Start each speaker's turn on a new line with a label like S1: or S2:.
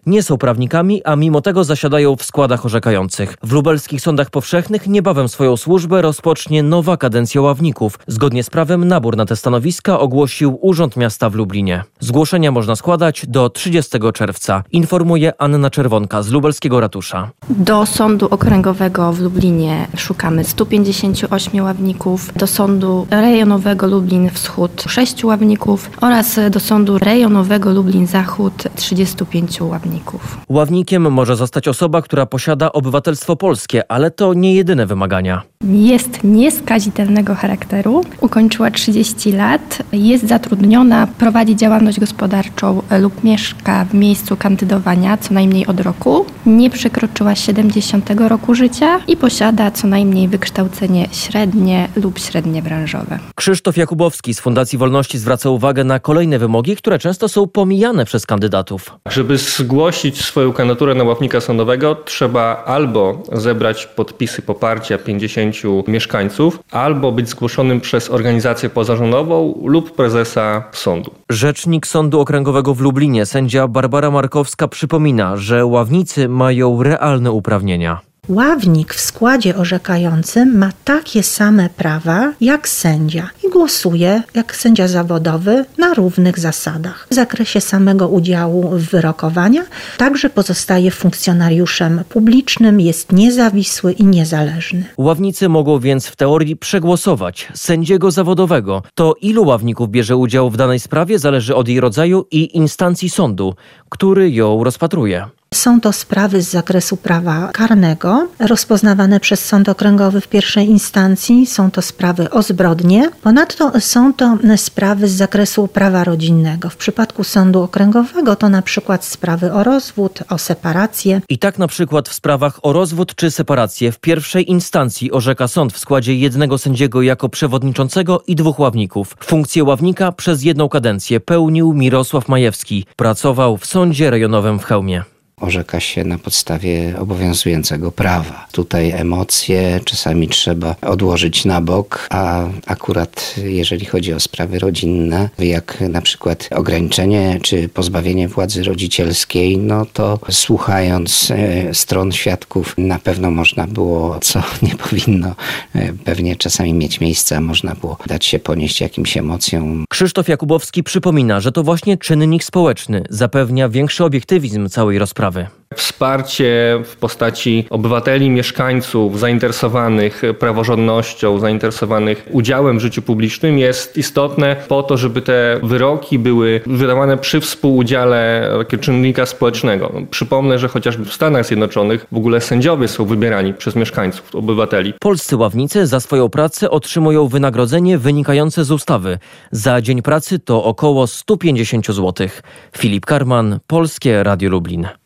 S1: Nie są prawnikami, a mimo tego zasiadają w składach orzekających. W lubelskich sądach powszechnych niebawem swoją służbę rozpocznie nowa kadencja ławników. Zgodnie z prawem nabór na te stanowiska ogłosił Urząd Miasta w Lublinie. Zgłoszenia można składać do 30 czerwca, informuje Anna Czerwonka z lubelskiego ratusza.
S2: Do Sądu Okręgowego w Lublinie szukamy 158 ławników, do Sądu Rejonowego Lublin Wschód 6 ławników oraz do Sądu Rejonowego Lublin Zachód 35 ławników.
S1: Ławnikiem może zostać osoba, która posiada obywatelstwo polskie, ale to nie jedyne wymagania.
S2: Jest nieskazitelnego charakteru, ukończyła 30 lat, jest zatrudniona, prowadzi działalność gospodarczą lub mieszka w miejscu kandydowania co najmniej od roku, nie przekroczyła 70 roku życia i posiada co najmniej wykształcenie średnie lub średnie branżowe.
S1: Krzysztof Jakubowski z Fundacji Wolności zwraca uwagę na kolejne wymogi, które często są pomijane przez kandydatów.
S3: Żeby zgłosić swoją kandydaturę na ławnika sądowego, trzeba albo zebrać podpisy poparcia 50 mieszkańców, albo być zgłoszonym przez organizację pozarządową lub prezesa sądu.
S1: Rzecznik Sądu Okręgowego w Lublinie, sędzia Barbara Markowska, przypomina, że ławnicy mają realne uprawnienia.
S4: Ławnik w składzie orzekającym ma takie same prawa jak sędzia i głosuje jak sędzia zawodowy na równych zasadach. W zakresie samego udziału w wyrokowaniach także pozostaje funkcjonariuszem publicznym, jest niezawisły i niezależny.
S1: Ławnicy mogą więc w teorii przegłosować sędziego zawodowego. To ilu ławników bierze udział w danej sprawie zależy od jej rodzaju i instancji sądu, który ją rozpatruje.
S4: Są to sprawy z zakresu prawa karnego, rozpoznawane przez Sąd Okręgowy w pierwszej instancji. Są to sprawy o zbrodnie. Ponadto są to sprawy z zakresu prawa rodzinnego. W przypadku Sądu Okręgowego to na przykład sprawy o rozwód, o separację.
S1: I tak na przykład w sprawach o rozwód czy separację w pierwszej instancji orzeka sąd w składzie jednego sędziego jako przewodniczącego i 2 ławników. Funkcję ławnika przez 1 kadencję pełnił Mirosław Majewski. Pracował w Sądzie Rejonowym w Chełmie.
S5: Orzeka się na podstawie obowiązującego prawa. Tutaj emocje czasami trzeba odłożyć na bok, a akurat jeżeli chodzi o sprawy rodzinne, jak na przykład ograniczenie czy pozbawienie władzy rodzicielskiej, no to słuchając stron świadków na pewno można było, co nie powinno pewnie czasami mieć miejsce, można było dać się ponieść jakimś emocjom.
S1: Krzysztof Jakubowski przypomina, że to właśnie czynnik społeczny zapewnia większy obiektywizm całej rozprawy.
S3: Wsparcie w postaci obywateli, mieszkańców zainteresowanych praworządnością, zainteresowanych udziałem w życiu publicznym jest istotne po to, żeby te wyroki były wydawane przy współudziale takiego czynnika społecznego. Przypomnę, że chociażby w Stanach Zjednoczonych w ogóle sędziowie są wybierani przez mieszkańców, obywateli.
S1: Polscy ławnicy za swoją pracę otrzymują wynagrodzenie wynikające z ustawy. Za dzień pracy to około 150 zł. Filip Karman, Polskie Radio Lublin.